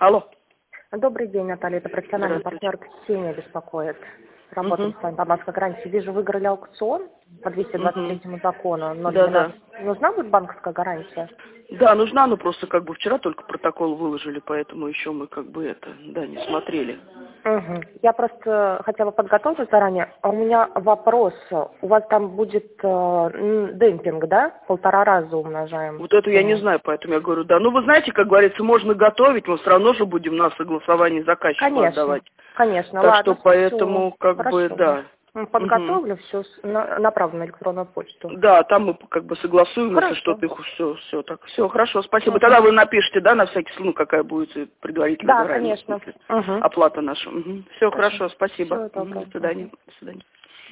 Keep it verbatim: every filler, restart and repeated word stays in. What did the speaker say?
Алло. Добрый день, Наталья. Это профессиональный партнер Ксения беспокоит. Работаем Угу. с вами по банковской гарантии. Вижу, выиграли аукцион по двести двадцать третьему Угу. закону. Но Да, для нас да. нужна будет банковская гарантия? Да, нужна, но просто как бы вчера только протокол выложили, поэтому еще мы как бы это, да, не смотрели. Угу. Я просто хотела подготовиться заранее. А у меня вопрос. У вас там будет э, м, демпинг, да? Полтора раза умножаем. Вот это я не сумму. знаю, поэтому я говорю, да. Ну, вы знаете, как говорится, можно готовить, мы все равно же будем на согласование заказчику Конечно, отдавать. конечно. Так что Ладно, все. поэтому, как бы, Хорошо. да. М, Угу. Подготовлю, все направлю на электронную почту. Да, там мы как бы согласуем, если Хорошо. что-то их все, все так. Все, хорошо, спасибо. Угу. Тогда вы напишите, да, на всякий случай, ну, какая будет э, предварительно Да, заранее, в конечно. смысле, Угу. оплата наша. Угу. Все, Хорошо. хорошо, спасибо. Всего Угу. До доброго. свидания. Угу. До свидания.